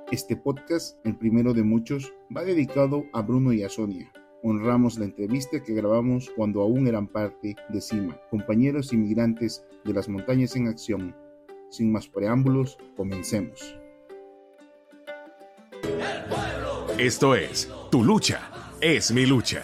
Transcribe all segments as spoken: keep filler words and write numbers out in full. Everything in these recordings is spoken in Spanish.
Este podcast, el primero de muchos, va dedicado a Bruno y a Sonia. Honramos la entrevista que grabamos cuando aún eran parte de CIMA, compañeros inmigrantes de las montañas en acción. Sin más preámbulos, comencemos. Esto es Tu Lucha es Mi Lucha.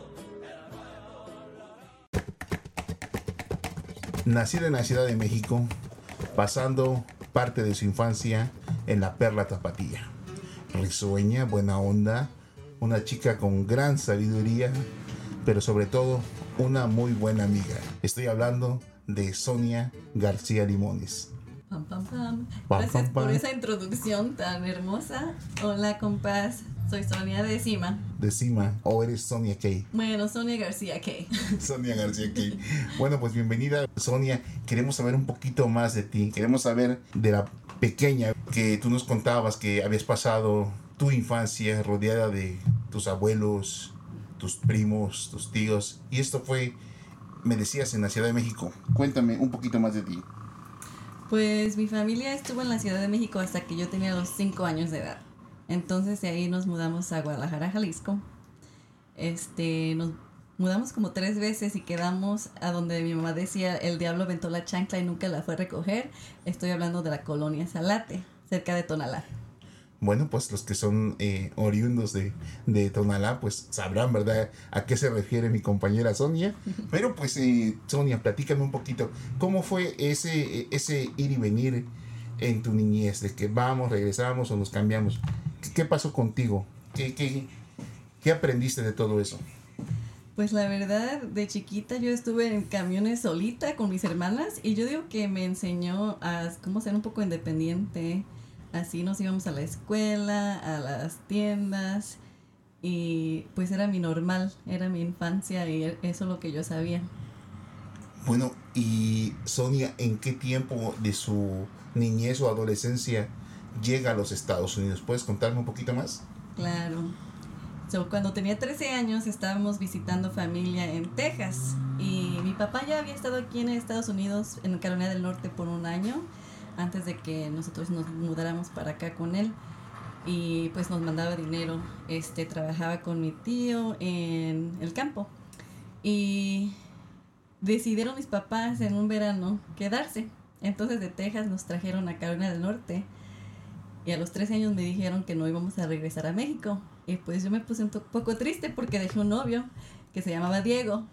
Nacida en la Ciudad de México, pasando parte de su infancia en la Perla Tapatía. Risueña, buena onda, una chica con gran sabiduría, pero sobre todo una muy buena amiga. Estoy hablando de Sonia García Limones. Pam, pam, pam. Pam, Gracias pam, pam. por esa introducción tan hermosa. Hola, compás. Soy Sonia de CIMA. De CIMA, o eres Sonia Kay. Bueno, Sonia García Kay. Sonia García Kay. Bueno, pues bienvenida, Sonia. Queremos saber un poquito más de ti. Queremos saber de la pequeña que tú nos contabas que habías pasado tu infancia rodeada de tus abuelos, tus primos, tus tíos. Y esto fue, me decías, en la Ciudad de México. Cuéntame un poquito más de ti. Pues mi familia estuvo en la Ciudad de México hasta que yo tenía los cinco años de edad. Entonces de ahí nos mudamos a Guadalajara, Jalisco. Este, nos mudamos como tres veces y quedamos a donde mi mamá decía el diablo aventó la chancla y nunca la fue a recoger. Estoy hablando de la colonia Salate, cerca de Tonalá. Bueno, pues los que son eh, oriundos de, de Tonalá, pues sabrán, ¿verdad?, a qué se refiere mi compañera Sonia. Pero pues, eh, Sonia, platícame un poquito, ¿cómo fue ese, ese ir y venir en tu niñez? De que vamos, regresamos o nos cambiamos. ¿Qué, qué pasó contigo? ¿Qué, qué, ¿Qué aprendiste de todo eso? Pues la verdad, de chiquita yo estuve en camiones solita con mis hermanas y yo digo que me enseñó a cómo ser un poco independiente. Así nos íbamos a la escuela, a las tiendas y pues era mi normal, era mi infancia y eso es lo que yo sabía. Bueno, y Sonia, ¿en qué tiempo de su niñez o adolescencia llega a los Estados Unidos? ¿Puedes contarme un poquito más? Claro. So, cuando tenía trece años estábamos visitando familia en Texas y mi papá ya había estado aquí en Estados Unidos, en Carolina del Norte, por un año antes de que nosotros nos mudáramos para acá con él y pues nos mandaba dinero. Este, trabajaba con mi tío en el campo y decidieron mis papás en un verano quedarse. Entonces de Texas nos trajeron a Carolina del Norte y a los trece años me dijeron que no íbamos a regresar a México. Y pues yo me puse un to- poco triste porque dejé un novio que se llamaba Diego.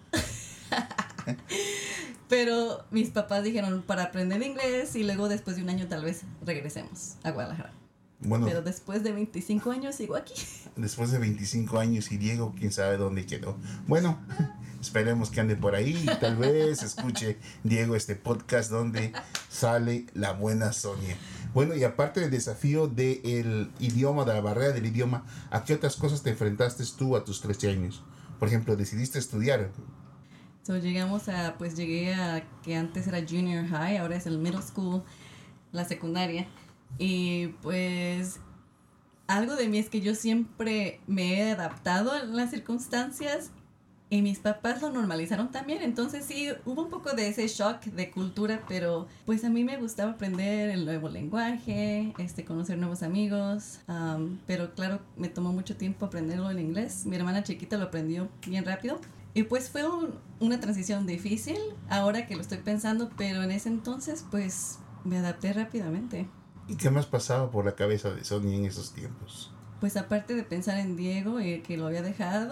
Pero mis papás dijeron para aprender inglés y luego después de un año tal vez regresemos a Guadalajara. Bueno, Pero después de veinticinco años sigo aquí. después de veinticinco años y Diego, quién sabe dónde quedó. Bueno, esperemos que ande por ahí y tal vez escuche Diego este podcast donde sale la buena Sonia. Bueno, y aparte del desafío del idioma, de la barrera del idioma, ¿a qué otras cosas te enfrentaste tú a tus trece años? Por ejemplo, decidiste estudiar. So, llegamos a, pues llegué a que antes era junior high, ahora es el middle school, la secundaria. Y pues algo de mí es que yo siempre me he adaptado a las circunstancias y mis papás lo normalizaron también. Entonces sí, hubo un poco de ese shock de cultura, pero pues a mí me gustaba aprender el nuevo lenguaje, este, conocer nuevos amigos. Um, pero claro, me tomó mucho tiempo aprenderlo en inglés. Mi hermana chiquita lo aprendió bien rápido. Y pues fue un, una transición difícil, ahora que lo estoy pensando, pero en ese entonces pues me adapté rápidamente. ¿Y qué más pasaba por la cabeza de Sonia en esos tiempos? Pues aparte de pensar en Diego y que lo había dejado,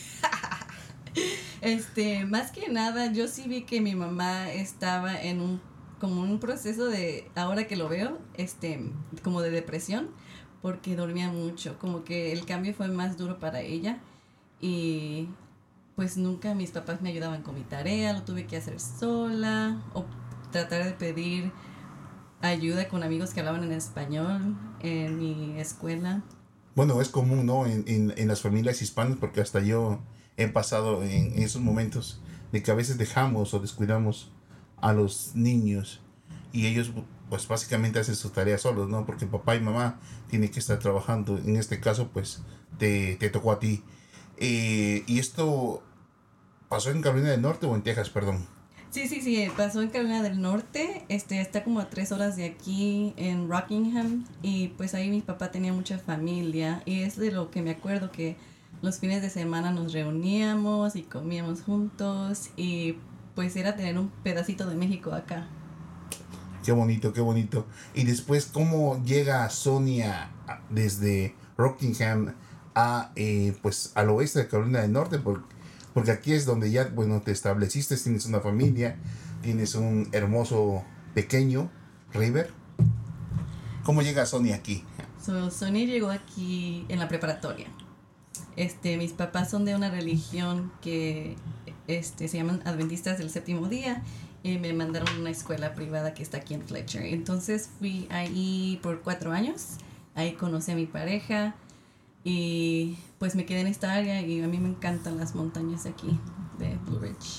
este, más que nada yo sí vi que mi mamá estaba en un, como un proceso de, ahora que lo veo, este, como de depresión, porque dormía mucho, como que el cambio fue más duro para ella y pues nunca mis papás me ayudaban con mi tarea, lo tuve que hacer sola o tratar de pedir ayuda con amigos que hablaban en español en mi escuela. Bueno, es común, ¿no? En, en, en las familias hispanas, porque hasta yo he pasado en esos momentos de que a veces dejamos o descuidamos a los niños y ellos pues básicamente hacen sus tareas solos, ¿no? Porque papá y mamá tienen que estar trabajando. En este caso, pues te, te tocó a ti. Eh, ¿Y esto pasó en Carolina del Norte o en Texas, perdón? Sí, sí, sí, pasó en Carolina del Norte este, está como a tres horas de aquí en Rockingham y pues ahí mi papá tenía mucha familia y es de lo que me acuerdo que los fines de semana nos reuníamos y comíamos juntos y pues era tener un pedacito de México acá. Qué bonito, qué bonito. Y después, ¿cómo llega Sonia desde Rockingham a, eh, pues, al oeste de Carolina del Norte? Porque, porque aquí es donde ya, bueno, te estableciste, tienes una familia, tienes un hermoso pequeño River. ¿Cómo llega Sonia aquí? So, Sonia llegó aquí en la preparatoria. Este, mis papás son de una religión que este, se llaman Adventistas del Séptimo Día y me mandaron a una escuela privada que está aquí en Fletcher. Entonces fui ahí por cuatro años, ahí conocí a mi pareja y pues me quedé en esta área y a mí me encantan las montañas de aquí, de Blue Ridge.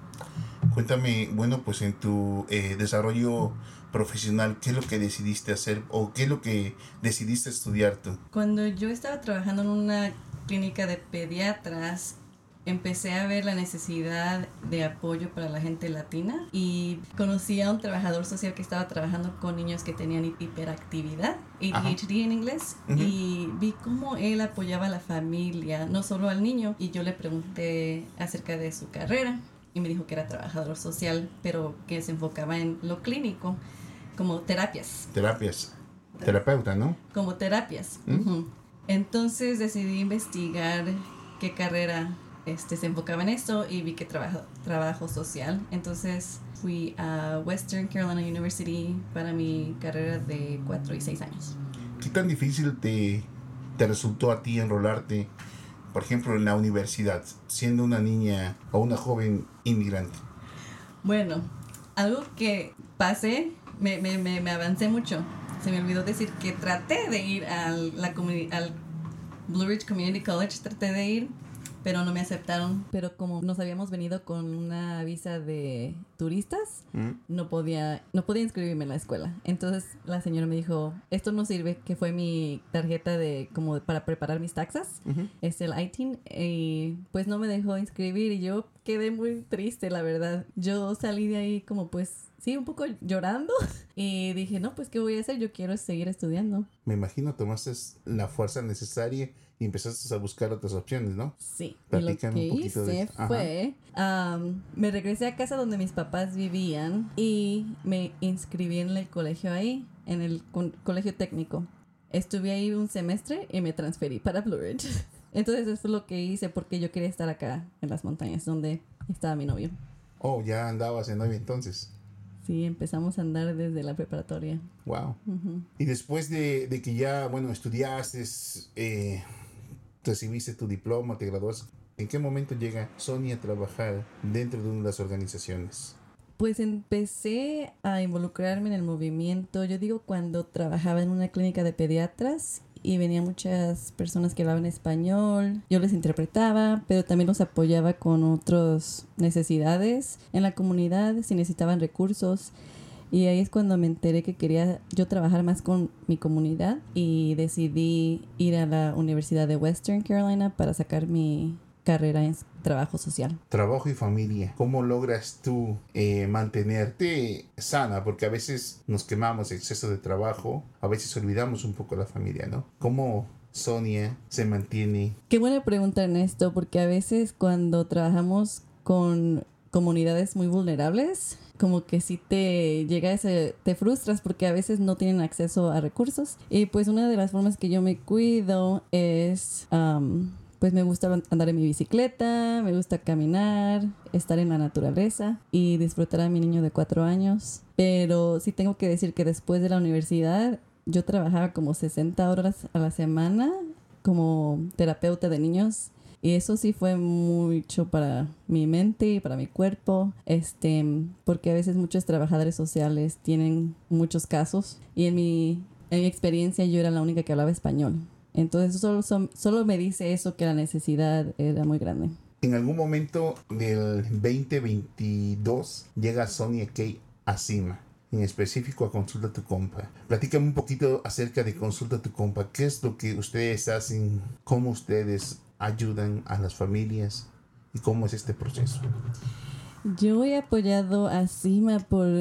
Cuéntame, bueno, pues en tu eh, desarrollo profesional, ¿qué es lo que decidiste hacer o qué es lo que decidiste estudiar tú? Cuando yo estaba trabajando en una clínica de pediatras, empecé a ver la necesidad de apoyo para la gente latina y conocí a un trabajador social que estaba trabajando con niños que tenían hiperactividad, A D H D en inglés, uh-huh. Y vi cómo él apoyaba a la familia, no solo al niño, y yo le pregunté acerca de su carrera y me dijo que era trabajador social, pero que se enfocaba en lo clínico, como terapias. Terapias. Terapeuta, ¿no? Como terapias. ¿Mm? Uh-huh. Entonces decidí investigar qué carrera este, se enfocaba en esto y vi que trabajo, trabajo social. Entonces fui a Western Carolina University para mi carrera de cuatro y seis años. ¿Qué tan difícil te, te resultó a ti enrolarte, por ejemplo, en la universidad, siendo una niña o una joven inmigrante? Bueno, algo que pasé, me, me, me, me avancé mucho. Se me olvidó decir que traté de ir al, la comuni- al Blue Ridge Community College, traté de ir, pero no me aceptaron. Pero como nos habíamos venido con una visa de turistas, ¿Mm? no podía no podía inscribirme en la escuela. Entonces la señora me dijo, esto no sirve, que fue mi tarjeta de como para preparar mis taxas, uh-huh. Es el I T I N, y pues no me dejó inscribir y yo quedé muy triste, la verdad. Yo salí de ahí como pues... sí, un poco llorando. Y dije, no, pues, ¿qué voy a hacer? Yo quiero seguir estudiando. Me imagino tomaste la fuerza necesaria y empezaste a buscar otras opciones, ¿no? Sí. Platícame y lo que hice de... fue... Um, me regresé a casa donde mis papás vivían y me inscribí en el colegio ahí, en el co- colegio técnico. Estuve ahí un semestre y me transferí para Blue Ridge. Entonces, eso es lo que hice porque yo quería estar acá, en las montañas, donde estaba mi novio. Oh, ya andabas en novio entonces. Sí, empezamos a andar desde la preparatoria. Wow. Uh-huh. Y después de, de que ya, bueno, estudiaste, eh, recibiste tu diploma, te graduaste, ¿en qué momento llega Sonia a trabajar dentro de una de las organizaciones? Pues empecé a involucrarme en el movimiento, yo digo, cuando trabajaba en una clínica de pediatras y venían muchas personas que hablaban español, yo les interpretaba, pero también los apoyaba con otras necesidades en la comunidad, si necesitaban recursos. Y ahí es cuando me enteré que quería yo trabajar más con mi comunidad y decidí ir a la Universidad de Western Carolina para sacar mi carrera en trabajo social. Trabajo y familia. ¿Cómo logras tú eh, mantenerte sana? Porque a veces nos quemamos exceso de trabajo, a veces olvidamos un poco la familia, ¿no? ¿Cómo Sonia se mantiene? Qué buena pregunta, Ernesto, porque a veces cuando trabajamos con comunidades muy vulnerables, como que sí te llega ese, te frustras porque a veces no tienen acceso a recursos. Y pues una de las formas que yo me cuido es... Um, pues me gusta andar en mi bicicleta, me gusta caminar, estar en la naturaleza y disfrutar a mi niño de cuatro años. Pero sí tengo que decir que después de la universidad yo trabajaba como sesenta horas a la semana como terapeuta de niños. Y eso sí fue mucho para mi mente y para mi cuerpo, este, porque a veces muchos trabajadores sociales tienen muchos casos. Y en mi, en mi experiencia yo era la única que hablaba español. Entonces solo, son, solo me dice eso, que la necesidad era muy grande. En algún momento del veinte veintidós llega Sonia Kay a Cima, en específico a Consulta Tu Compa. Platícame un poquito acerca de Consulta Tu Compa. ¿Qué es lo que ustedes hacen? ¿Cómo ustedes ayudan a las familias? ¿Y cómo es este proceso? Yo he apoyado a Cima por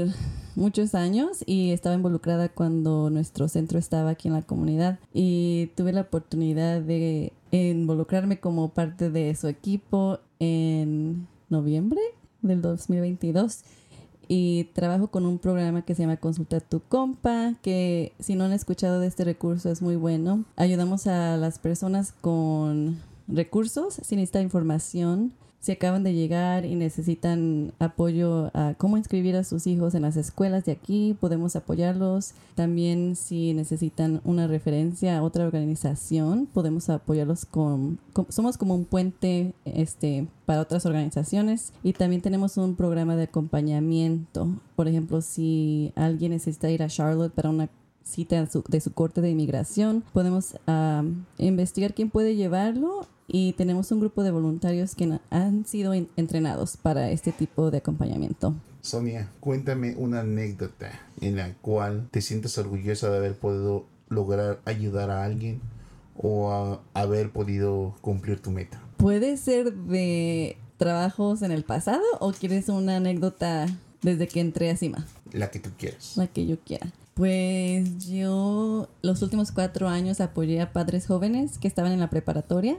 muchos años y estaba involucrada cuando nuestro centro estaba aquí en la comunidad y tuve la oportunidad de involucrarme como parte de su equipo en noviembre del dos mil veintidós. Y trabajo con un programa que se llama Consulta a tu compa, que si no han escuchado de este recurso es muy bueno. Ayudamos a las personas con recursos, si necesitan información, si acaban de llegar y necesitan apoyo a cómo inscribir a sus hijos en las escuelas de aquí, podemos apoyarlos. También si necesitan una referencia a otra organización, podemos apoyarlos con... con somos como un puente este, para otras organizaciones. Y también tenemos un programa de acompañamiento. Por ejemplo, si alguien necesita ir a Charlotte para una cita de su, de su corte de inmigración, podemos um, investigar quién puede llevarlo. Y tenemos un grupo de voluntarios que han sido entrenados para este tipo de acompañamiento. Sonia, cuéntame una anécdota en la cual te sientes orgullosa de haber podido lograr ayudar a alguien o a haber podido cumplir tu meta. ¿Puede ser de trabajos en el pasado o quieres una anécdota desde que entré a CIMA? La que tú quieras. La que yo quiera. Pues yo los últimos cuatro años apoyé a padres jóvenes que estaban en la preparatoria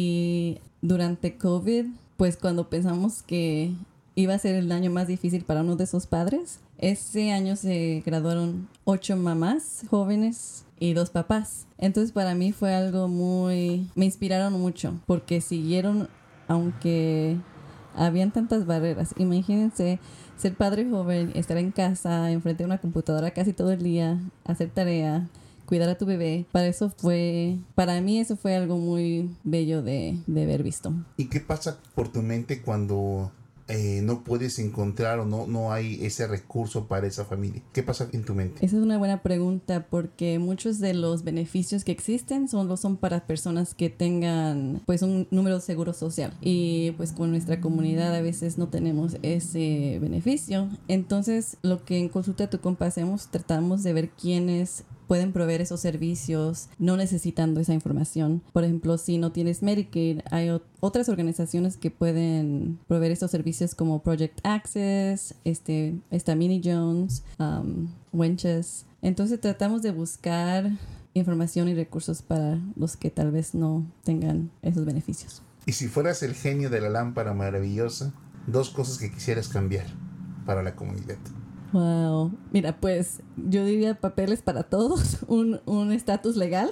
y durante COVID, pues cuando pensamos que iba a ser el año más difícil para uno de esos padres, ese año se graduaron ocho mamás jóvenes y dos papás. Entonces para mí fue algo muy... me inspiraron mucho porque siguieron, aunque habían tantas barreras. Imagínense ser padre joven, estar en casa, enfrente de una computadora casi todo el día, hacer tarea, cuidar a tu bebé. Para eso fue, para mí eso fue algo muy bello de, de haber visto. ¿Y qué pasa por tu mente cuando eh, no puedes encontrar o no, no hay ese recurso para esa familia? ¿Qué pasa en tu mente? Esa es una buena pregunta porque muchos de los beneficios que existen solo son para personas que tengan pues un número de seguro social y pues con nuestra comunidad a veces no tenemos ese beneficio. Entonces lo que en Consulta a tu compa hacemos, tratamos de ver quiénes pueden proveer esos servicios no necesitando esa información. Por ejemplo, si no tienes Medicaid, hay o- otras organizaciones que pueden proveer esos servicios como Project Access, este, esta Mini Jones, um, Wenches. Entonces tratamos de buscar información y recursos para los que tal vez no tengan esos beneficios. Y si fueras el genio de la lámpara maravillosa, dos cosas que quisieras cambiar para la comunidad. Wow. Mira, pues yo diría papeles para todos, un un estatus legal.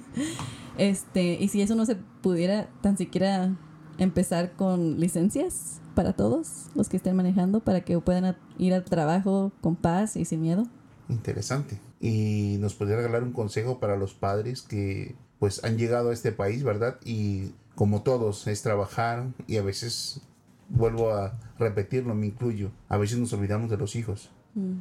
Este, y si eso no se pudiera tan siquiera empezar con licencias para todos los que estén manejando para que puedan a- ir al trabajo con paz y sin miedo. Interesante. Y nos podría regalar un consejo para los padres que pues han llegado a este país, ¿verdad? Y como todos, es trabajar y a veces, vuelvo a repetirlo, me incluyo, a veces nos olvidamos de los hijos. Mm.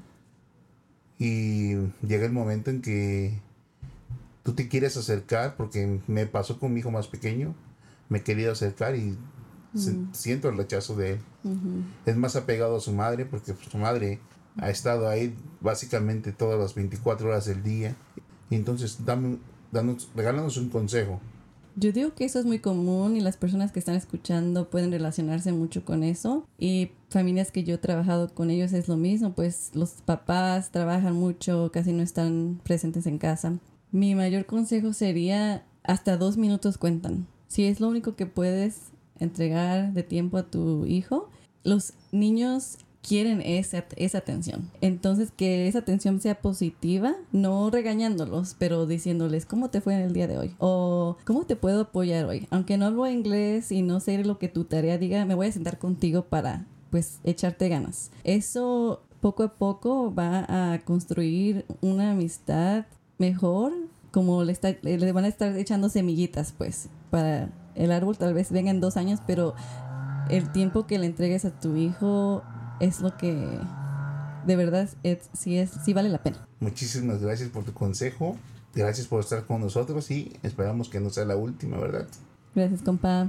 Y llega el momento en que tú te quieres acercar, porque me pasó con mi hijo más pequeño, me he querido acercar y se- Mm. siento el rechazo de él. Ujú. Es más apegado a su madre porque pues, su madre ha estado ahí básicamente todas las veinticuatro horas del día. Y entonces, dame, danos, regálanos un consejo. Yo digo que eso es muy común y las personas que están escuchando pueden relacionarse mucho con eso. Y familias que yo he trabajado con ellos es lo mismo, pues los papás trabajan mucho, casi no están presentes en casa. Mi mayor consejo sería hasta dos minutos cuentan. Si es lo único que puedes entregar de tiempo a tu hijo, los niños quieren esa, esa atención. Entonces, que esa atención sea positiva, no regañándolos, pero diciéndoles cómo te fue en el día de hoy o cómo te puedo apoyar hoy. Aunque no hablo inglés y no sé lo que tu tarea diga, me voy a sentar contigo para, pues, echarte ganas. Eso poco a poco va a construir una amistad mejor, como le, está, le van a estar echando semillitas, pues, para el árbol tal vez venga en dos años, pero el tiempo que le entregues a tu hijo es lo que de verdad es, sí, es, sí vale la pena. Muchísimas gracias por tu consejo. Gracias por estar con nosotros y esperamos que no sea la última, ¿verdad? Gracias, compa.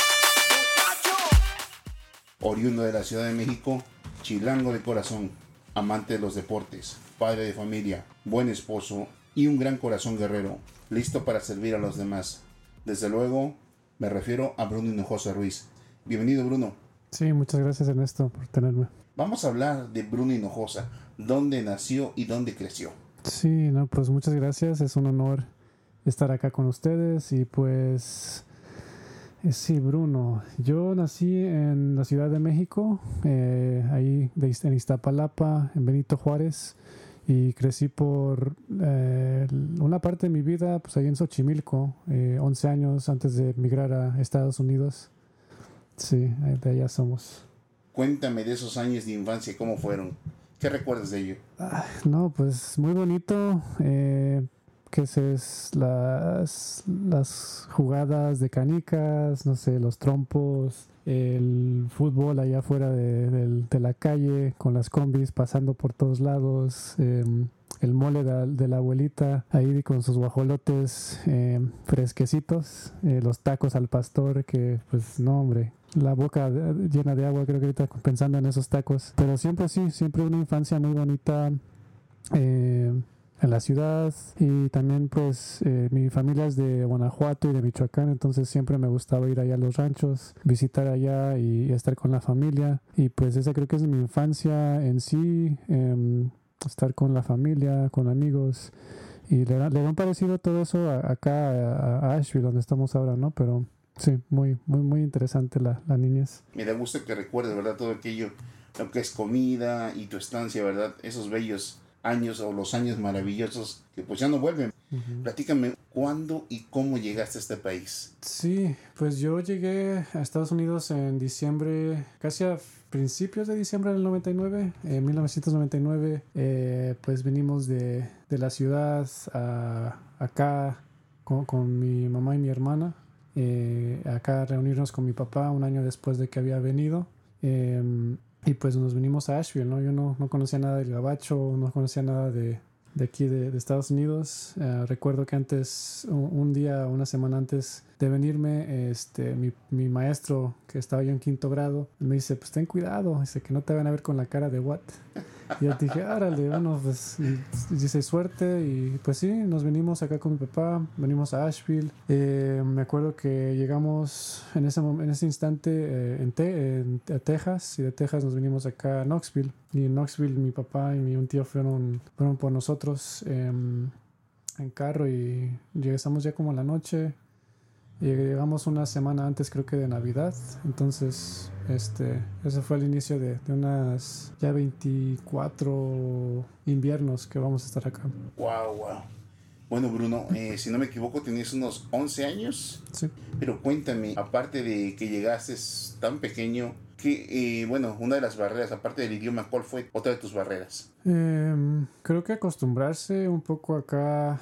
Oriundo de la Ciudad de México, chilango de corazón, amante de los deportes, padre de familia, buen esposo y un gran corazón guerrero, listo para servir a los demás. Desde luego, me refiero a Bruno Hinojosa Ruiz. Bienvenido, Bruno. Sí, muchas gracias Ernesto por tenerme. Vamos a hablar de Bruno Hinojosa. dónde nació y dónde creció. Sí, no, pues muchas gracias. Es un honor estar acá con ustedes. Y pues, eh, sí, Bruno. Yo nací en la Ciudad de México, eh, ahí de, en Iztapalapa, en Benito Juárez. Y crecí por eh, una parte de mi vida, pues ahí en Xochimilco, eh, once años antes de emigrar a Estados Unidos. Sí, de allá somos. Cuéntame de esos años de infancia, ¿cómo fueron? ¿Qué recuerdas de ello? Ah, no, pues muy bonito. Eh, que es las, las jugadas de canicas, no sé, los trompos, el fútbol allá afuera de, de, de la calle, con las combis pasando por todos lados, eh, el mole de, de la abuelita ahí con sus guajolotes eh, fresquecitos, eh, los tacos al pastor, que pues no, hombre, la boca de, llena de agua, creo que ahorita pensando en esos tacos. Pero siempre sí, siempre una infancia muy bonita eh, en la ciudad. Y también pues eh, mi familia es de Guanajuato y de Michoacán, entonces siempre me gustaba ir allá a los ranchos, visitar allá y, y estar con la familia. Y pues esa creo que es mi infancia en sí, eh, estar con la familia, con amigos. Y le, le han parecido todo eso a, acá a, a Asheville, donde estamos ahora, ¿no? Pero sí, muy, muy, muy interesante la, la niñez. Me da gusto que recuerdes, ¿verdad? Todo aquello, lo que es comida y tu estancia, ¿verdad? Esos bellos años o los años maravillosos que pues ya no vuelven. Uh-huh. Platícame, ¿cuándo y cómo llegaste a este país? Sí, pues yo llegué a Estados Unidos en diciembre, casi a principios de diciembre del noventa y nueve, en mil novecientos noventa y nueve, eh, pues venimos de, de la ciudad a acá con, con mi mamá y mi hermana. Eh, acá a reunirnos con mi papá un año después de que había venido, eh, y pues nos vinimos a Asheville, ¿no? Yo no, no conocía nada del gabacho, no conocía nada de, de aquí de, de Estados Unidos. Uh, recuerdo que antes, un, un día, una semana antes de venirme, este, mi, mi maestro, que estaba yo en quinto grado, me dice, pues ten cuidado, dice que no te van a ver con la cara de what. Y yo dije, árale, bueno, pues dice suerte. Y pues sí, nos venimos acá con mi papá, venimos a Asheville. Eh, me acuerdo que llegamos en ese, en ese instante eh, en, te, en a Texas, y de Texas nos venimos acá a Knoxville. Y en Knoxville mi papá y mi un tío fueron, fueron por nosotros eh, en carro, y llegamos ya como en la noche. Y llegamos una semana antes, creo que de Navidad. Entonces, este, ese fue el inicio de, de unas ya veinticuatro inviernos que vamos a estar acá. Wow, wow. Bueno, Bruno, eh, si no me equivoco, tenías unos once años. Sí. Pero cuéntame, aparte de que llegaste tan pequeño, que, eh, bueno, una de las barreras, aparte del idioma, ¿cuál fue otra de tus barreras? Eh, creo que acostumbrarse un poco acá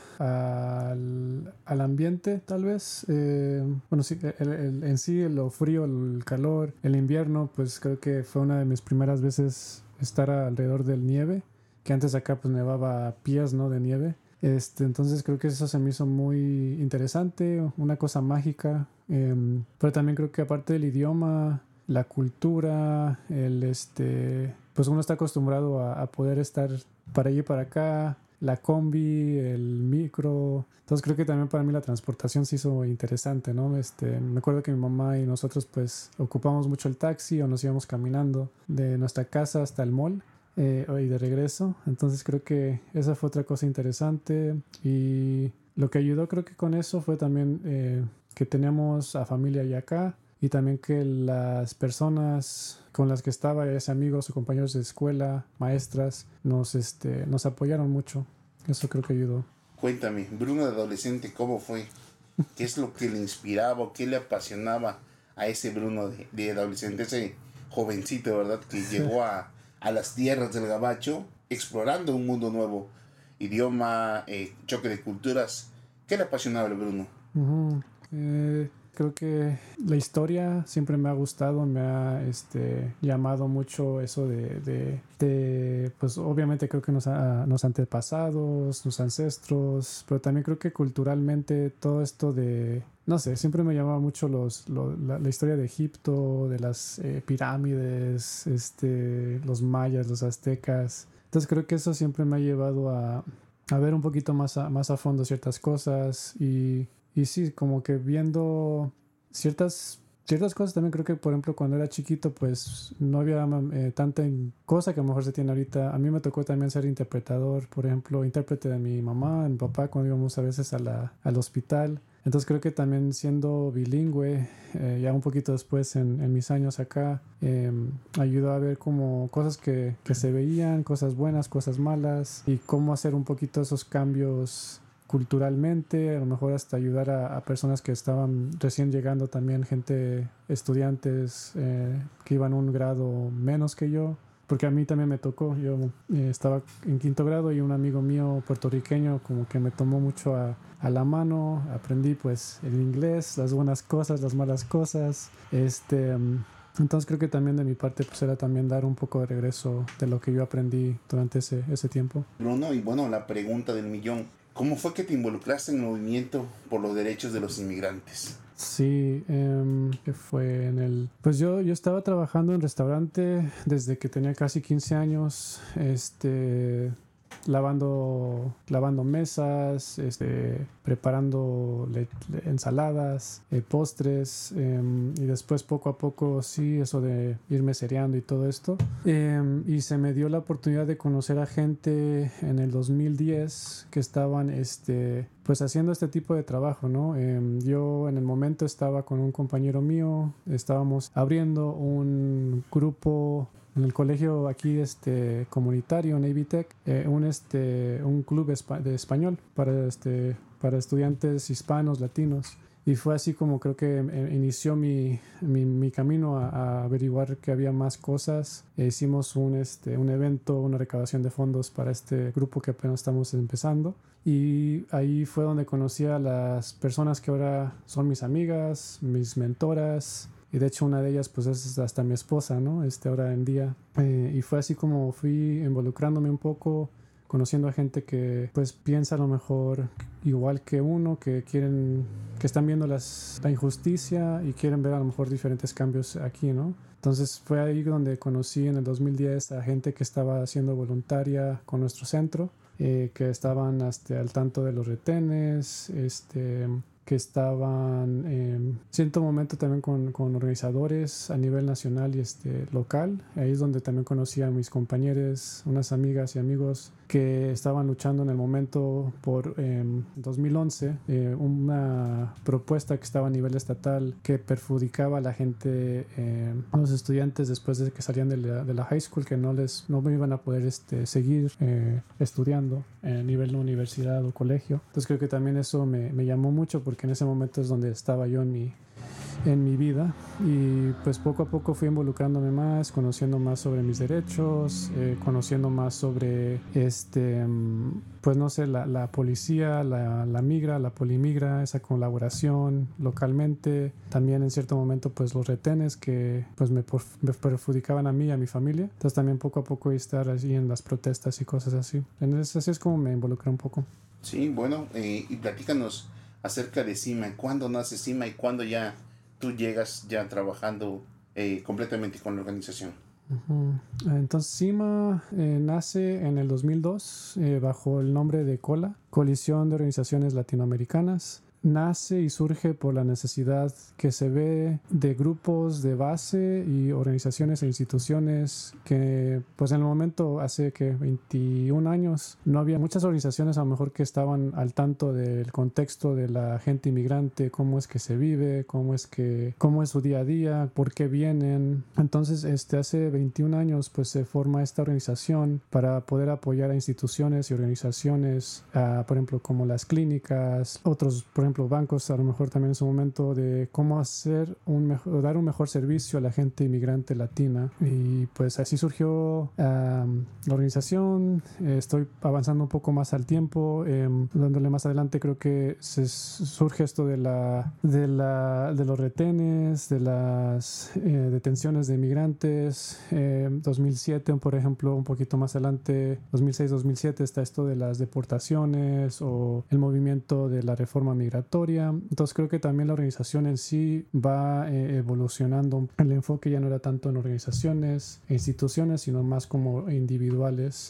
al, al ambiente, tal vez. Eh, bueno, sí, el, el, en sí, lo frío, el calor, el invierno, pues creo que fue una de mis primeras veces estar alrededor del nieve, que antes acá pues nevaba pies, ¿no? De nieve. Este, entonces creo que eso se me hizo muy interesante, una cosa mágica. Eh, pero también creo que aparte del idioma, la cultura, el este, pues uno está acostumbrado a, a poder estar para allí y para acá, la combi, el micro. Entonces creo que también para mí la transportación se hizo interesante, ¿no? Este, me acuerdo que mi mamá y nosotros pues ocupamos mucho el taxi o nos íbamos caminando de nuestra casa hasta el mall, eh, y de regreso. Entonces creo que esa fue otra cosa interesante. Y lo que ayudó creo que con eso fue también eh, que teníamos a familia allá acá. Y también que las personas con las que estaba, ya sea amigos o compañeros de escuela, maestras, nos, este, nos apoyaron mucho. Eso creo que ayudó. Cuéntame, Bruno de adolescente, ¿cómo fue? ¿Qué es lo que le inspiraba o qué le apasionaba a ese Bruno de, de adolescente, ese jovencito, ¿verdad? Que llegó a, a las tierras del gabacho, explorando un mundo nuevo, idioma, eh, choque de culturas. ¿Qué le apasionaba al Bruno? Uh-huh. Eh... Creo que la historia siempre me ha gustado, me ha este, llamado mucho eso de, de, de, pues obviamente creo que nos, ha, nos antepasados, los ancestros, pero también creo que culturalmente todo esto de, no sé, siempre me llamaba mucho los, los, la, la historia de Egipto, de las eh, pirámides, este, los mayas, los aztecas. Entonces creo que eso siempre me ha llevado a, a ver un poquito más a, más a fondo ciertas cosas. Y Y sí, como que viendo ciertas ciertas cosas también creo que, por ejemplo, cuando era chiquito, pues no había eh, tanta cosa que a lo mejor se tiene ahorita. A mí me tocó también ser interpretador, por ejemplo, intérprete de mi mamá, de mi papá, cuando íbamos a veces a la, al hospital. Entonces creo que también siendo bilingüe, eh, ya un poquito después en, en mis años acá, eh, ayudó a ver como cosas que, que se veían, cosas buenas, cosas malas, y cómo hacer un poquito esos cambios culturalmente, a lo mejor hasta ayudar a, a personas que estaban recién llegando también, gente, estudiantes eh, que iban un grado menos que yo. Porque a mí también me tocó, yo eh, estaba en quinto grado y un amigo mío puertorriqueño como que me tomó mucho a, a la mano, aprendí pues el inglés, las buenas cosas, las malas cosas, este, um, entonces creo que también de mi parte pues era también dar un poco de regreso de lo que yo aprendí durante ese, ese tiempo. Bruno, y bueno, la pregunta del millón, ¿cómo fue que te involucraste en el movimiento por los derechos de los inmigrantes? Sí, eh, que fue en el... Pues yo, yo estaba trabajando en restaurante desde que tenía casi quince años, este, lavando, lavando mesas, este, preparando le, le, ensaladas, eh, postres, eh, y después poco a poco sí, eso de irme cereando y todo esto. Eh, y se me dio la oportunidad de conocer a gente en el dos mil diez que estaban... Este, pues haciendo este tipo de trabajo, ¿no? Eh, yo en el momento estaba con un compañero mío, estábamos abriendo un grupo en el colegio aquí este comunitario, Navy Tech, eh, un, este, un club espa- de español para, este, para estudiantes hispanos, latinos. Y fue así como creo que inició mi, mi, mi camino a, a averiguar que había más cosas. E hicimos un, este, un evento, una recaudación de fondos para este grupo que apenas estamos empezando. Y ahí fue donde conocí a las personas que ahora son mis amigas, mis mentoras. Y de hecho una de ellas pues es hasta mi esposa, ¿no? Este, ahora en día. Eh, y fue así como fui involucrándome un poco, conociendo a gente que pues piensa a lo mejor igual que uno, que quieren, que están viendo las, la injusticia y quieren ver a lo mejor diferentes cambios aquí, ¿no? Entonces fue ahí donde conocí en el dos mil diez a gente que estaba haciendo voluntaria con nuestro centro, eh, que estaban hasta al tanto de los retenes, este... que estaban en eh, cierto momento también con, con organizadores a nivel nacional y este, local. Ahí es donde también conocí a mis compañeros, unas amigas y amigos que estaban luchando en el momento por eh, dos mil once, eh, una propuesta que estaba a nivel estatal que perjudicaba a la gente, eh, a los estudiantes después de que salían de la, de la high school, que no les no iban a poder este, seguir eh, estudiando a nivel de universidad o colegio. Entonces creo que también eso me, me llamó mucho porque en ese momento es donde estaba yo en mi en mi vida y pues poco a poco fui involucrándome más, conociendo más sobre mis derechos, eh, conociendo más sobre este pues no sé, la, la policía, la, la migra, la polimigra, esa colaboración localmente, también en cierto momento pues los retenes que pues me, por, me perjudicaban a mí y a mi familia, entonces también poco a poco estar así en las protestas y cosas así. Entonces así es como me involucré un poco. Sí, bueno, eh, y platícanos acerca de CIMA, ¿cuándo nace CIMA y cuándo ya tú llegas ya trabajando eh, completamente con la organización? Uh-huh. Entonces CIMA eh, nace en el dos mil dos eh, bajo el nombre de COLA, Coalición de Organizaciones Latinoamericanas. Nace y surge por la necesidad que se ve de grupos de base y organizaciones e instituciones que pues en el momento hace que veintiún años no había muchas organizaciones a lo mejor que estaban al tanto del contexto de la gente inmigrante, cómo es que se vive, cómo es que cómo es su día a día, por qué vienen. Entonces este hace veintiún años pues se forma esta organización para poder apoyar a instituciones y organizaciones, uh, por ejemplo como las clínicas, otros por ejemplo bancos a lo mejor también en su momento, de cómo hacer un mejor, dar un mejor servicio a la gente inmigrante latina. Y pues así surgió um, la organización. Eh, estoy avanzando un poco más al tiempo, eh, dándole más adelante. Creo que se surge esto de la de la de los retenes, de las eh, detenciones de inmigrantes. eh, dos mil siete por ejemplo, un poquito más adelante, dos mil seis dos mil siete está esto de las deportaciones o el movimiento de la reforma migratoria. Entonces creo que también la organización en sí va eh, evolucionando. El enfoque ya no era tanto en organizaciones e instituciones, sino más como individuales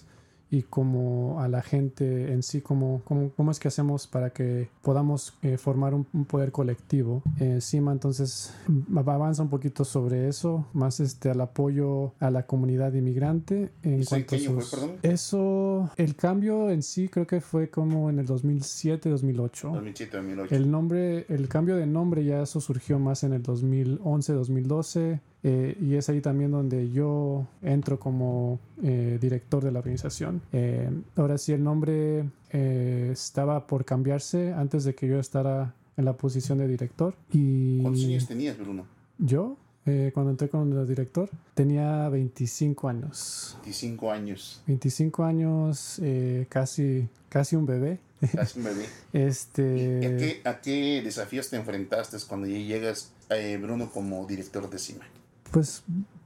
y como a la gente en sí, cómo, cómo, cómo es que hacemos para que podamos eh, formar un, un poder colectivo. Encima, entonces, avanza un poquito sobre eso, más este al apoyo a la comunidad inmigrante. En ¿Eso en cuanto qué año sus, fue, perdón? Eso, el cambio en sí creo que fue como en el dos mil siete, dos mil ocho. dos mil siete, dos mil ocho. El nombre, el cambio de nombre ya eso surgió más en el dos mil once, dos mil doce. Eh, y es ahí también donde yo entro como eh, director de la organización. Eh, ahora sí, el nombre eh, estaba por cambiarse antes de que yo estara en la posición de director. Y ¿Cuántos años tenías, Bruno? yo, eh, cuando entré como director, tenía veinticinco años. veinticinco años. veinticinco años, eh, casi, casi un bebé. Casi un bebé. Este... ¿Y a qué, a qué desafíos te enfrentaste cuando ya llegas, eh, Bruno, como director de CIMA? Pues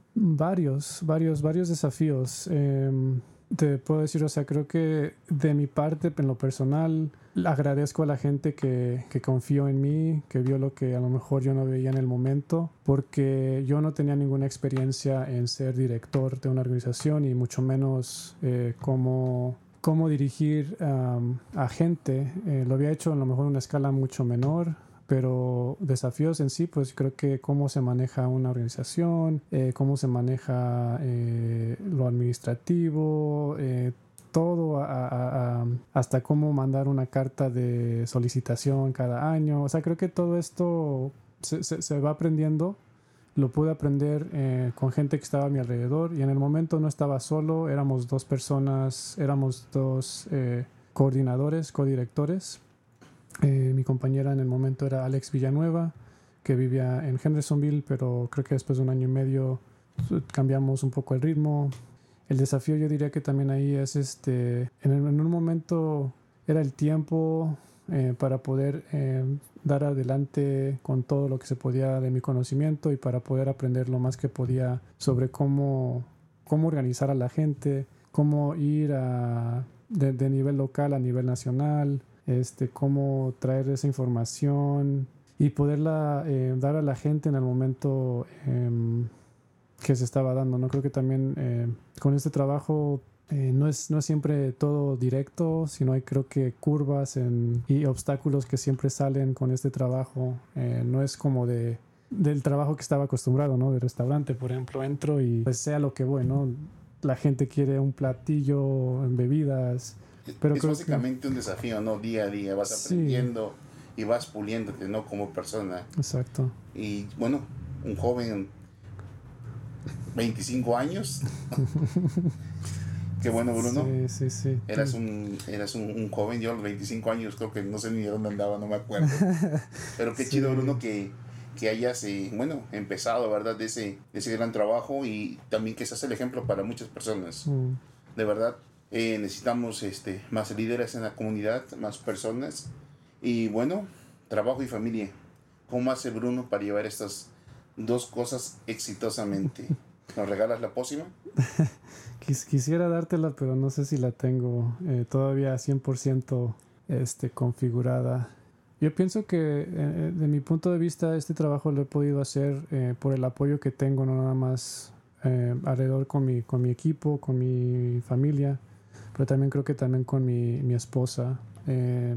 varios, varios, varios desafíos. Eh, te puedo decir, o sea, creo que de mi parte, en lo personal, agradezco a la gente que, que confió en mí, que vio lo que a lo mejor yo no veía en el momento, porque yo no tenía ninguna experiencia en ser director de una organización y mucho menos eh, cómo, cómo dirigir um, a gente. Eh, lo había hecho a lo mejor en una escala mucho menor. Pero desafíos en sí, pues creo que cómo se maneja una organización, eh, cómo se maneja eh, lo administrativo, eh, todo a, a, a, hasta cómo mandar una carta de solicitación cada año. O sea, creo que todo esto se, se, se va aprendiendo. Lo pude aprender eh, con gente que estaba a mi alrededor y en el momento no estaba solo, éramos dos personas, éramos dos eh, coordinadores, codirectores. Eh, mi compañera en el momento era Alex Villanueva, que vivía en Hendersonville, pero creo que después de un año y medio cambiamos un poco el ritmo. El desafío yo diría que también ahí es, este, en, el, en un momento era el tiempo eh, para poder eh, dar adelante con todo lo que se podía de mi conocimiento y para poder aprender lo más que podía sobre cómo, cómo organizar a la gente, cómo ir a, de, de nivel local a nivel nacional, este, cómo traer esa información y poderla eh, dar a la gente en el momento eh, que se estaba dando, ¿no? Creo que también eh, con este trabajo eh, no, es, no es siempre todo directo, sino hay creo que curvas en, y obstáculos que siempre salen con este trabajo. Eh, no es como de del trabajo que estaba acostumbrado, ¿no? De restaurante, por ejemplo, entro y pues sea lo que voy, ¿no? La gente quiere un platillo en bebidas. Pero es básicamente que... un desafío, ¿no? Día a día vas aprendiendo sí. y vas puliéndote, ¿no? Como persona. Exacto. Y bueno, un joven, veinticinco años. Qué bueno, Bruno. Sí, sí, sí. Eras un, eras un, un joven, yo a los veinticinco años creo que no sé ni dónde andaba, no me acuerdo. Pero qué sí. chido, Bruno, que, que hayas, eh, bueno, empezado, ¿verdad? De ese, de ese gran trabajo y también que seas el ejemplo para muchas personas. Mm. De verdad. Eh, necesitamos este, más líderes en la comunidad, más personas. Y bueno, trabajo y familia. ¿Cómo hace Bruno para llevar estas dos cosas exitosamente? ¿Nos regalas la pócima? Quis, quisiera dártela, pero no sé si la tengo eh, todavía cien por ciento este, configurada. Yo pienso que, eh, de mi punto de vista, este trabajo lo he podido hacer eh, por el apoyo que tengo, no nada más eh, alrededor con mi, con mi equipo, con mi familia, pero también creo que también con mi, mi esposa eh,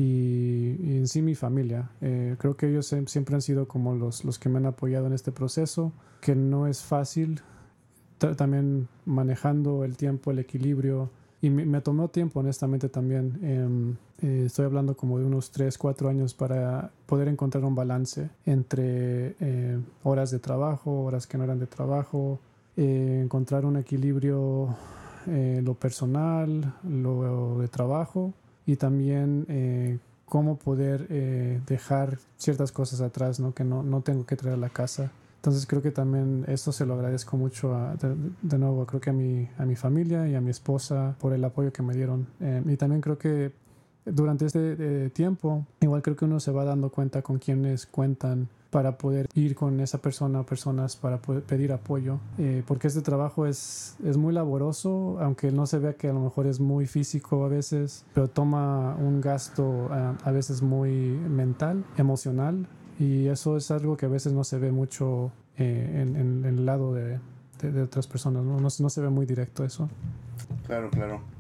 y, y en sí mi familia. Eh, creo que ellos siempre han sido como los, los que me han apoyado en este proceso, que no es fácil, T- también manejando el tiempo, el equilibrio, y me, me tomó tiempo honestamente también. Eh, eh, estoy hablando como de unos tres, cuatro años para poder encontrar un balance entre eh, horas de trabajo, horas que no eran de trabajo, eh, encontrar un equilibrio Eh, lo personal, lo de trabajo y también eh, cómo poder eh, dejar ciertas cosas atrás, ¿no? Que no, no tengo que traer a la casa. Entonces creo que también esto se lo agradezco mucho a, de, de nuevo creo que a mi, a mi familia y a mi esposa por el apoyo que me dieron. Eh, y también creo que durante este eh, tiempo igual creo que uno se va dando cuenta con quiénes cuentan para poder ir con esa persona o personas para poder pedir apoyo, eh, porque este trabajo es, es muy laboroso, aunque no se vea que a lo mejor es muy físico a veces, pero toma un gasto uh, a veces muy mental, emocional, y eso es algo que a veces no se ve mucho eh, en, en, en el lado de, de, de otras personas, ¿no? No, no se ve muy directo eso. Claro, claro.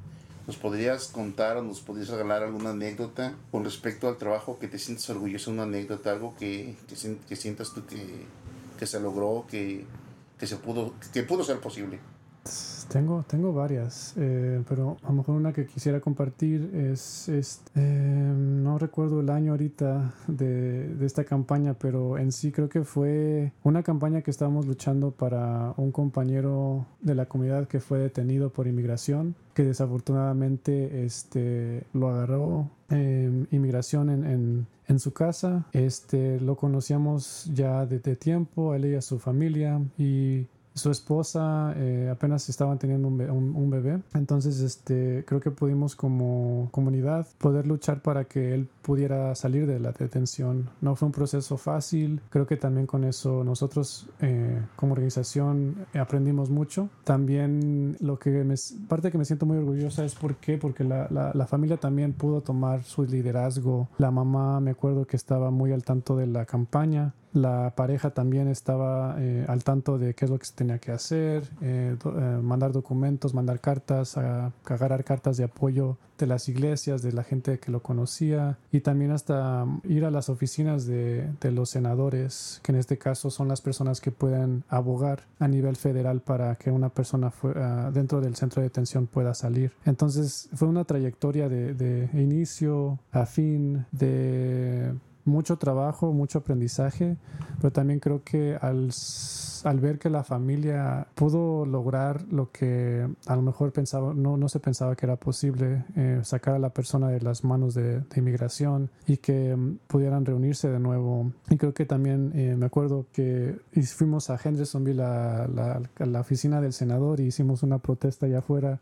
¿Nos podrías contar o nos podrías regalar alguna anécdota con respecto al trabajo que te sientes orgulloso, una anécdota, algo que, que, que sientas tú que, que se logró, que, que, se pudo, que pudo ser posible? Tengo, tengo varias, eh, pero a lo mejor una que quisiera compartir es, es eh, no recuerdo el año ahorita de, de esta campaña, pero en sí creo que fue una campaña que estábamos luchando para un compañero de la comunidad que fue detenido por inmigración, que desafortunadamente este, lo agarró eh, inmigración en, en, en su casa. Este, lo conocíamos ya desde tiempo, a él y a su familia, y su esposa eh, apenas estaban teniendo un, be- un, un bebé. Entonces este, creo que pudimos como comunidad poder luchar para que él pudiera salir de la detención. No fue un proceso fácil. Creo que también con eso nosotros eh, como organización aprendimos mucho. También lo que me, parte que me siento muy orgullosa es ¿por qué? Porque la, la, la familia también pudo tomar su liderazgo. La mamá, me acuerdo que estaba muy al tanto de la campaña. La pareja también estaba eh, al tanto de qué es lo que se tenía que hacer, eh, do, eh, mandar documentos, mandar cartas, a, agarrar cartas de apoyo de las iglesias, de la gente que lo conocía, y también hasta ir a las oficinas de, de los senadores, que en este caso son las personas que pueden abogar a nivel federal para que una persona fue, uh, dentro del centro de detención pueda salir. Entonces fue una trayectoria de, de inicio a fin, de mucho trabajo, mucho aprendizaje, pero también creo que al, al ver que la familia pudo lograr lo que a lo mejor pensaba, no, no se pensaba que era posible, eh, sacar a la persona de las manos de, de inmigración y que um, pudieran reunirse de nuevo. Y creo que también eh, me acuerdo que fuimos a Hendersonville, a la, a la oficina del senador, y hicimos una protesta allá afuera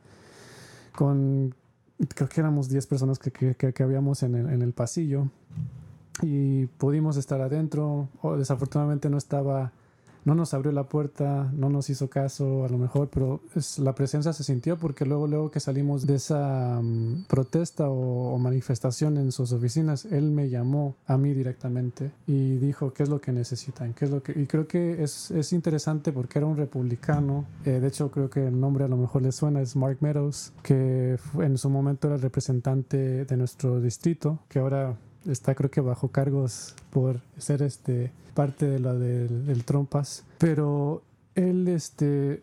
con, creo que éramos diez personas que, que, que habíamos en el, en el pasillo. Y pudimos estar adentro. Oh, desafortunadamente no estaba, no nos abrió la puerta, no nos hizo caso a lo mejor, pero es, la presencia se sintió, porque luego luego que salimos de esa um, protesta o, o manifestación en sus oficinas, él me llamó a mí directamente y dijo qué es lo que necesitan, qué es lo que, y creo que es, es interesante porque era un republicano. Eh, de hecho creo que el nombre a lo mejor les suena, es Mark Meadows, que fue, en su momento era el representante de nuestro distrito, que ahora está creo que bajo cargos por ser este parte de la del, del Trompas, pero él este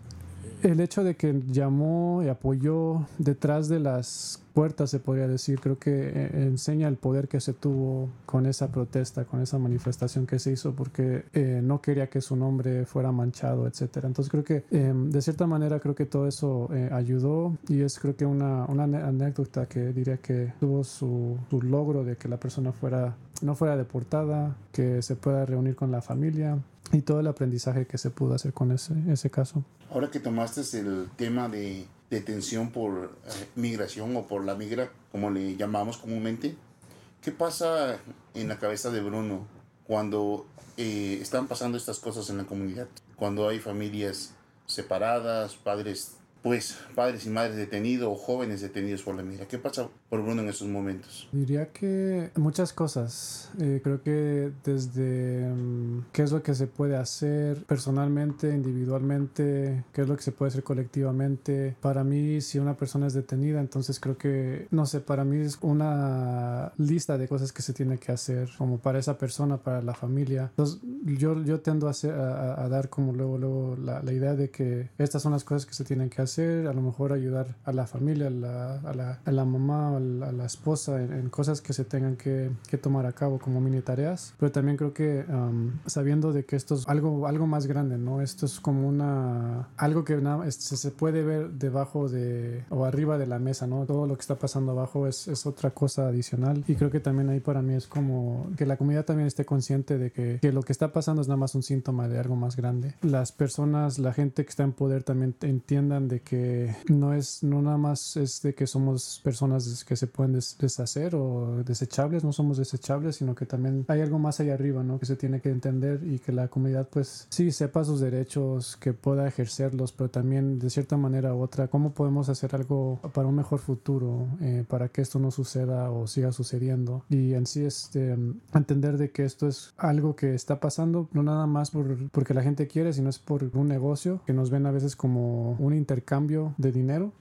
el hecho de que llamó y apoyó detrás de las puertas, se podría decir, creo que eh, enseña el poder que se tuvo con esa protesta, con esa manifestación que se hizo, porque eh, no quería que su nombre fuera manchado, etcétera. Entonces creo que eh, de cierta manera creo que todo eso eh, ayudó, y es creo que una, una anécdota que diría que tuvo su, su logro de que la persona fuera no fuera deportada, que se pueda reunir con la familia, y todo el aprendizaje que se pudo hacer con ese, ese caso. Ahora que tomaste el tema de detención por eh, migración o por la migra, como le llamamos comúnmente, ¿qué pasa en la cabeza de Bruno cuando eh, están pasando estas cosas en la comunidad? Cuando hay familias separadas, padres, pues padres y madres detenidos o jóvenes detenidos por la migra. ¿Qué pasa por Bruno en esos momentos? Diría que muchas cosas. Eh, creo que desde um, qué es lo que se puede hacer personalmente, individualmente, qué es lo que se puede hacer colectivamente. Para mí, si una persona es detenida, entonces creo que, no sé, para mí es una lista de cosas que se tiene que hacer, como para esa persona, para la familia. Entonces, yo, yo tendo a, hacer, a, a dar como luego, luego la, la idea de que estas son las cosas que se tienen que hacer. A lo mejor ayudar a la familia, a la, a la, a la mamá, a la, a la esposa en, en cosas que se tengan que, que tomar a cabo como mini tareas, pero también creo que um, sabiendo de que esto es algo, algo más grande, ¿no? Esto es como una algo que nada, se, se puede ver debajo de o arriba de la mesa, ¿no? Todo lo que está pasando abajo es, es otra cosa adicional, y creo que también ahí para mí es como que la comunidad también esté consciente de que, que lo que está pasando es nada más un síntoma de algo más grande. Las personas, la gente que está en poder también entiendan de que no es, no nada más es de que somos personas que se pueden des, deshacer o desechables, no somos desechables, sino que también hay algo más allá arriba, ¿no? Que se tiene que entender, y que la comunidad pues sí sepa sus derechos, que pueda ejercerlos, pero también de cierta manera u otra, cómo podemos hacer algo para un mejor futuro, eh, para que esto no suceda o siga sucediendo, y en sí este, entender de que esto es algo que está pasando, no nada más por, porque la gente quiere, sino es por un negocio, que nos ven a veces como un intercambio de dinero,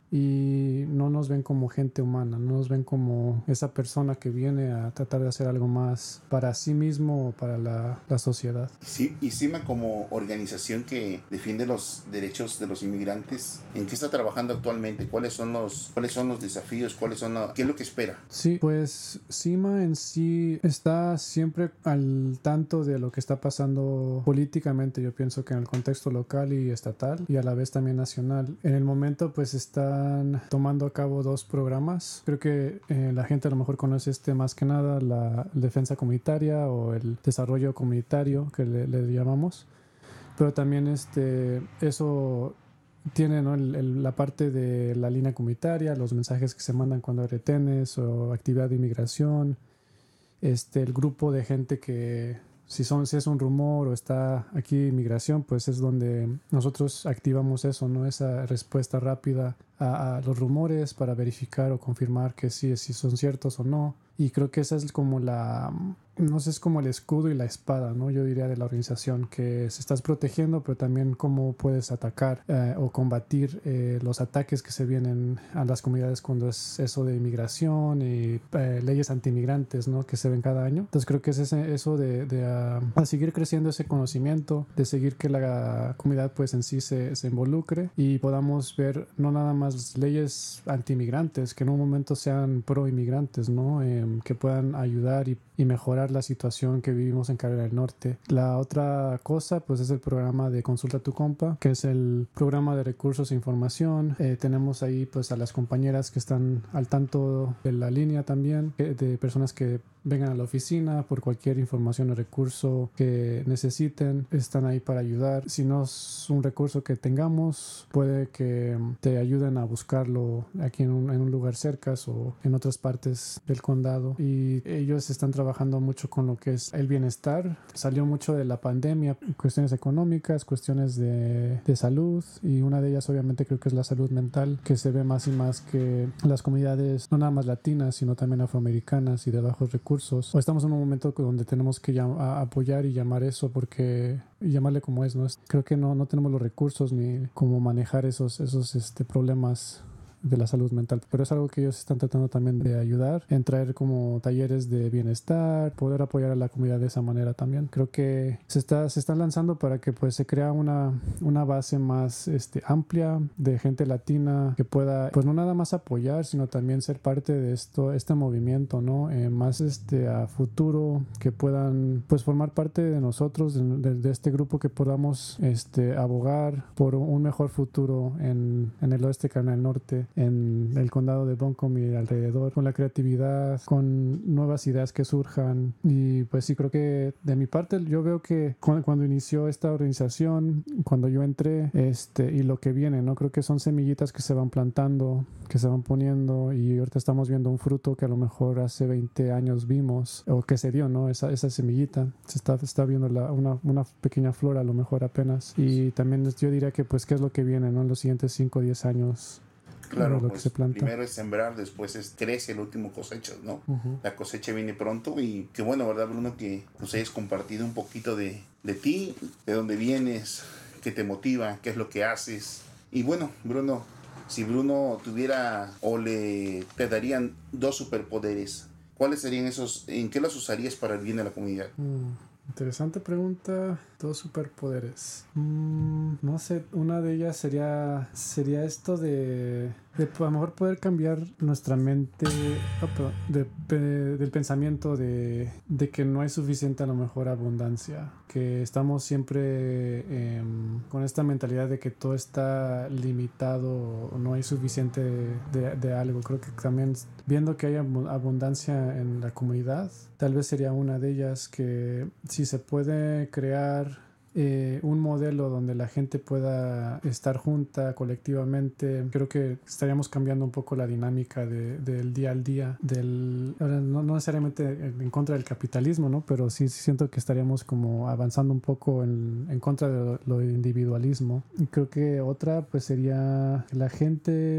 y no nos ven como gente humana, no nos ven como esa persona que viene a tratar de hacer algo más para sí mismo o para la, la sociedad. Sí, y CIMA como organización que defiende los derechos de los inmigrantes, ¿en qué está trabajando actualmente? ¿Cuáles son los, cuáles son los desafíos? ¿Cuáles son la, ¿Qué es lo que espera? Sí, pues CIMA en sí está siempre al tanto de lo que está pasando políticamente, yo pienso que en el contexto local y estatal y a la vez también nacional. En el momento pues están tomando a cabo dos programas. Creo que eh, la gente a lo mejor conoce este más que nada, la defensa comunitaria o el desarrollo comunitario que le, le llamamos. Pero también este, eso tiene, ¿no? el, el, la parte de la línea comunitaria, los mensajes que se mandan cuando hay retenes o actividad de inmigración, este, el grupo de gente que si, son, si es un rumor o está aquí inmigración, pues es donde nosotros activamos eso, ¿no? Esa respuesta rápida a, a los rumores para verificar o confirmar que sí, si son ciertos o no. Y creo que esa es como la, no sé, es como el escudo y la espada, ¿no? Yo diría de la organización, que se estás protegiendo, pero también cómo puedes atacar eh, o combatir eh, los ataques que se vienen a las comunidades cuando es eso de inmigración y eh, leyes antiinmigrantes, ¿no? Que se ven cada año. Entonces creo que es ese, eso de, de uh, seguir creciendo ese conocimiento, de seguir que la comunidad pues en sí se, se involucre y podamos ver no nada más leyes antiinmigrantes, que en un momento sean pro inmigrantes, ¿no? Eh, que puedan ayudar y, y mejorar la situación que vivimos en Carolina del Norte. La otra cosa pues es el programa de Consulta a tu Compa, que es el programa de recursos e información. Eh, tenemos ahí pues a las compañeras que están al tanto de la línea también, de personas que vengan a la oficina por cualquier información o recurso que necesiten, están ahí para ayudar. Si no es un recurso que tengamos, puede que te ayuden a buscarlo aquí en un, en un lugar cerca o en otras partes del condado. Y ellos están trabajando mucho con lo que es el bienestar. Salió mucho de la pandemia, cuestiones económicas, cuestiones de, de salud, y una de ellas obviamente creo que es la salud mental, que se ve más y más que las comunidades no nada más latinas, sino también afroamericanas y de bajos recursos. O estamos en un momento donde tenemos que llam- a apoyar y llamar eso porque y llamarle como es, ¿no? Creo que no, no tenemos los recursos ni cómo manejar esos, esos este, problemas de la salud mental, pero es algo que ellos están tratando también de ayudar en traer como talleres de bienestar, poder apoyar a la comunidad de esa manera también. Creo que se está se están lanzando para que pues se crea una, una base más este, amplia de gente latina que pueda pues no nada más apoyar, sino también ser parte de esto, este movimiento, ¿no? Eh, más este a futuro, que puedan pues formar parte de nosotros, de, de, de este grupo, que podamos este abogar por un mejor futuro en, en el oeste de Carolina del Norte, en el condado de Buncombe y alrededor, con la creatividad, con nuevas ideas que surjan. Y pues sí, creo que de mi parte yo veo que cu- cuando inició esta organización, cuando yo entré, este y lo que viene, ¿no? Creo que son semillitas que se van plantando, que se van poniendo, y ahorita estamos viendo un fruto que a lo mejor hace veinte años vimos, o que se dio, ¿no? Esa, esa semillita, se está, está viendo la, una, una pequeña flor a lo mejor apenas. Y también yo diría que pues qué es lo que viene, ¿no? En los siguientes cinco o diez años. Claro, lo pues que se planta. Primero es sembrar, después es crece, el último cosecha, ¿no? Uh-huh. La cosecha viene pronto, y qué bueno, ¿verdad, Bruno? Que nos hayas compartido un poquito de, de ti, de dónde vienes, qué te motiva, qué es lo que haces. Y bueno, Bruno, si Bruno tuviera o le te darían dos superpoderes, ¿cuáles serían esos? ¿En qué los usarías para el bien de la comunidad? Mm. Interesante pregunta. Dos superpoderes. Mm, no sé, una de ellas sería sería esto de, de a lo mejor poder cambiar nuestra mente, oh, perdón, de, de, del pensamiento de, de que no hay suficiente a lo mejor abundancia, que estamos siempre eh, con esta mentalidad de que todo está limitado o no hay suficiente de, de, de algo. Creo que también viendo que hay abundancia en la comunidad, tal vez sería una de ellas, que si se puede crear eh, un modelo donde la gente pueda estar junta colectivamente, creo que estaríamos cambiando un poco la dinámica de, del día al día, del, ahora, no, no necesariamente en contra del capitalismo, ¿no? Pero sí, sí siento que estaríamos como avanzando un poco en, en contra de lo, lo individualismo. Y creo que otra pues sería que la gente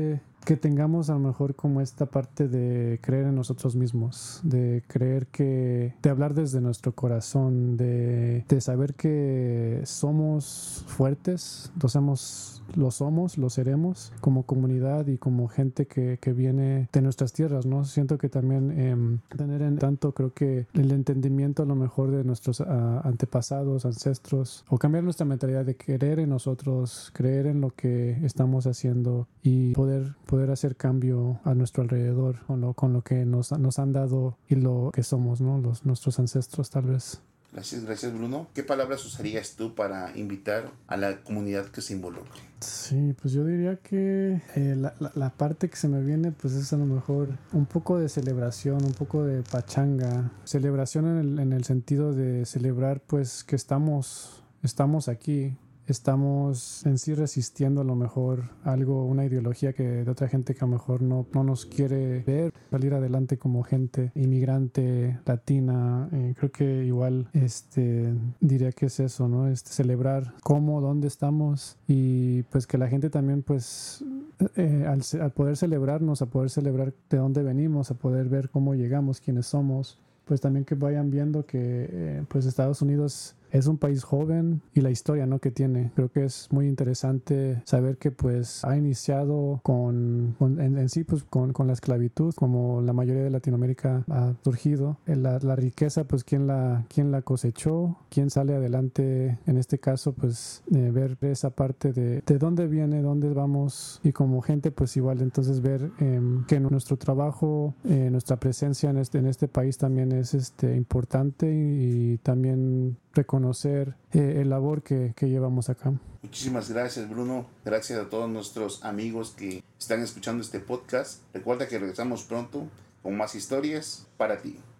que tengamos a lo mejor como esta parte de creer en nosotros mismos, de creer que, de hablar desde nuestro corazón, de, de saber que somos fuertes, lo somos, lo somos, lo seremos como comunidad y como gente que, que viene de nuestras tierras, ¿no? Siento que también eh, tener en tanto, creo que el entendimiento a lo mejor de nuestros uh, antepasados, ancestros, o cambiar nuestra mentalidad de creer en nosotros, creer en lo que estamos haciendo y poder, poder hacer cambio a nuestro alrededor con lo, con lo que nos, nos han dado y lo que somos, ¿no? Los, nuestros ancestros tal vez. Gracias, gracias Bruno. ¿Qué palabras usarías tú para invitar a la comunidad que se involucre? Sí, pues yo diría que eh, la, la, la parte que se me viene pues es a lo mejor un poco de celebración, un poco de pachanga. Celebración en el, en el sentido de celebrar pues que estamos, estamos aquí. Estamos en sí resistiendo a lo mejor algo, una ideología que de otra gente que a lo mejor no, no nos quiere ver salir adelante como gente inmigrante latina. Eh, creo que igual este diría que es eso, ¿no? Este, celebrar cómo, dónde estamos y pues que la gente también pues eh, al, al poder celebrarnos, a poder celebrar de dónde venimos, a poder ver cómo llegamos, quiénes somos, pues también que vayan viendo que eh, pues Estados Unidos es un país joven y la historia, ¿no?, que tiene. Creo que es muy interesante saber que pues ha iniciado con, con en, en sí pues con, con la esclavitud, como la mayoría de Latinoamérica ha surgido. La, la riqueza pues quién la, quién la cosechó, quién sale adelante en este caso pues eh, ver esa parte de, de dónde viene, dónde vamos y como gente pues igual entonces ver eh, que nuestro trabajo, eh, nuestra presencia en este, en este país también es este, importante y, y también reconocer eh, el labor que, que llevamos acá. Muchísimas gracias Bruno, gracias a todos nuestros amigos que están escuchando este podcast. Recuerda que regresamos pronto con más historias para ti.